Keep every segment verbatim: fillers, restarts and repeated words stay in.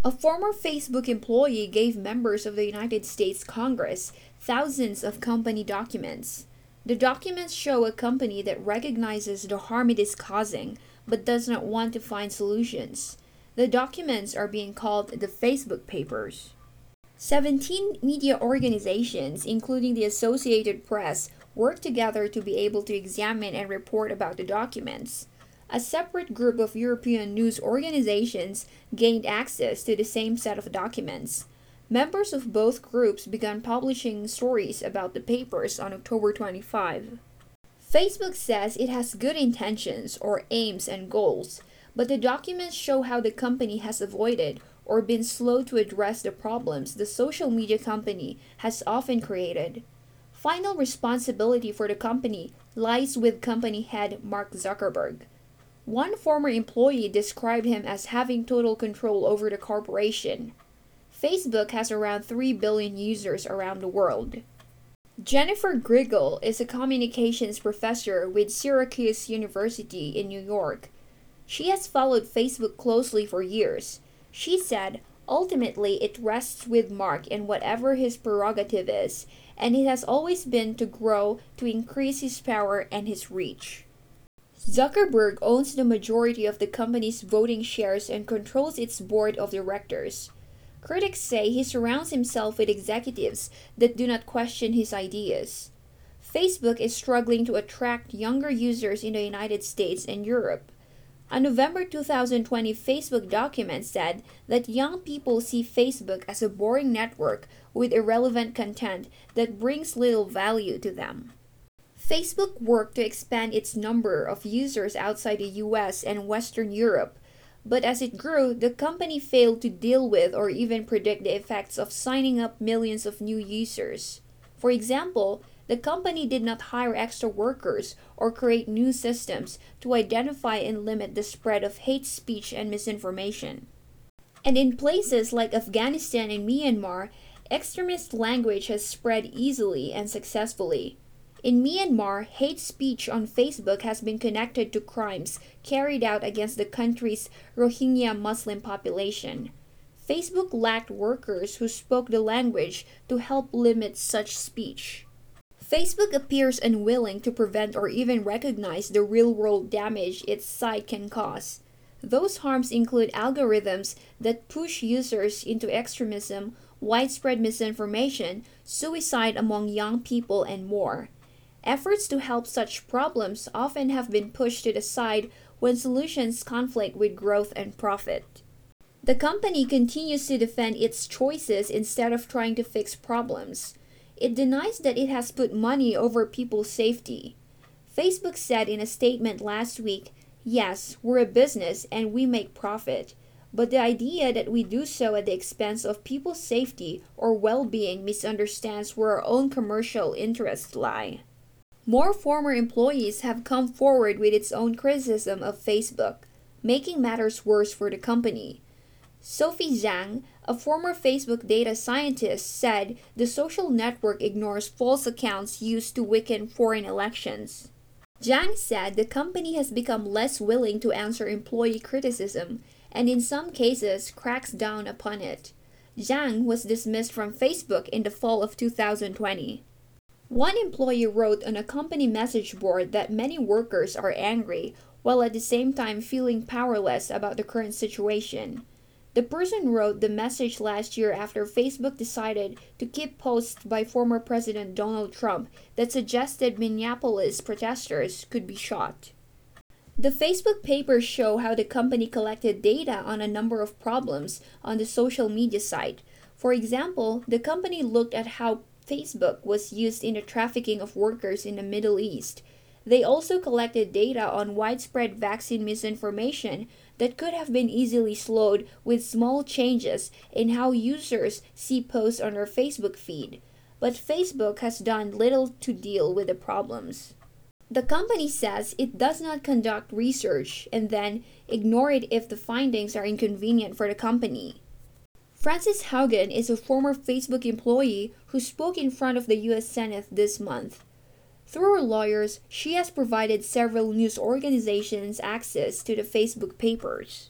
A former Facebook employee gave members of the United States Congress thousands of company documents. The documents show a company that recognizes the harm it is causing but does not want to find solutions. The documents are being called the Facebook Papers. seventeen media organizations, including the Associated Press, work together to be able to examine and report about the documents. A separate group of European news organizations gained access to the same set of documents. Members of both groups began publishing stories about the papers on October twenty-fifth. Facebook says it has good intentions or aims and goals, but the documents show how the company has avoided or been slow to address the problems the social media company has often created. Final responsibility for the company lies with company head Mark Zuckerberg. One former employee described him as having total control over the corporation. Facebook has around three billion users around the world. Jennifer Griggle is a communications professor with Syracuse University in New York. She has followed Facebook closely for years. She said, ultimately it rests with Mark and whatever his prerogative is, and it has always been to grow, to increase his power and his reach. Zuckerberg owns the majority of the company's voting shares and controls its board of directors. Critics say he surrounds himself with executives that do not question his ideas. Facebook is struggling to attract younger users in the United States and Europe. A November two thousand twenty Facebook document said that young people see Facebook as a boring network with irrelevant content that brings little value to them. Facebook worked to expand its number of users outside the U S and Western Europe, but as it grew, the company failed to deal with or even predict the effects of signing up millions of new users. For example, the company did not hire extra workers or create new systems to identify and limit the spread of hate speech and misinformation. And in places like Afghanistan and Myanmar, extremist language has spread easily and successfully. In Myanmar, hate speech on Facebook has been connected to crimes carried out against the country's Rohingya Muslim population. Facebook lacked workers who spoke the language to help limit such speech. Facebook appears unwilling to prevent or even recognize the real-world damage its site can cause. Those harms include algorithms that push users into extremism, widespread misinformation, suicide among young people, and more. Efforts to help such problems often have been pushed to the side when solutions conflict with growth and profit. The company continues to defend its choices instead of trying to fix problems. It denies that it has put money over people's safety. Facebook said in a statement last week, "Yes, we're a business and we make profit, but the idea that we do so at the expense of people's safety or well-being misunderstands where our own commercial interests lie." More former employees have come forward with its own criticism of Facebook, making matters worse for the company. Sophie Zhang, a former Facebook data scientist, said the social network ignores false accounts used to weaken foreign elections. Zhang said the company has become less willing to answer employee criticism and in some cases cracks down upon it. Zhang was dismissed from Facebook in the fall of two thousand twenty. One employee wrote on a company message board that many workers are angry, while at the same time feeling powerless about the current situation. The person wrote the message last year after Facebook decided to keep posts by former President Donald Trump that suggested Minneapolis protesters could be shot. The Facebook papers show how the company collected data on a number of problems on the social media site. For example, the company looked at how Facebook was used in the trafficking of workers in the Middle East. They also collected data on widespread vaccine misinformation that could have been easily slowed with small changes in how users see posts on their Facebook feed. But Facebook has done little to deal with the problems. The company says it does not conduct research and then ignore it if the findings are inconvenient for the company. Frances Haugen is a former Facebook employee who spoke in front of the U S Senate this month. Through her lawyers, she has provided several news organizations access to the Facebook papers.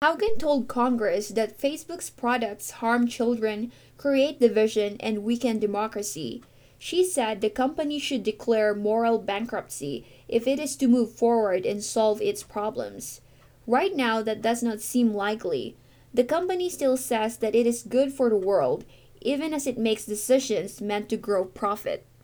Haugen told Congress that Facebook's products harm children, create division, and weaken democracy. She said the company should declare moral bankruptcy if it is to move forward and solve its problems. Right now, that does not seem likely. The company still says that it is good for the world, even as it makes decisions meant to grow profit.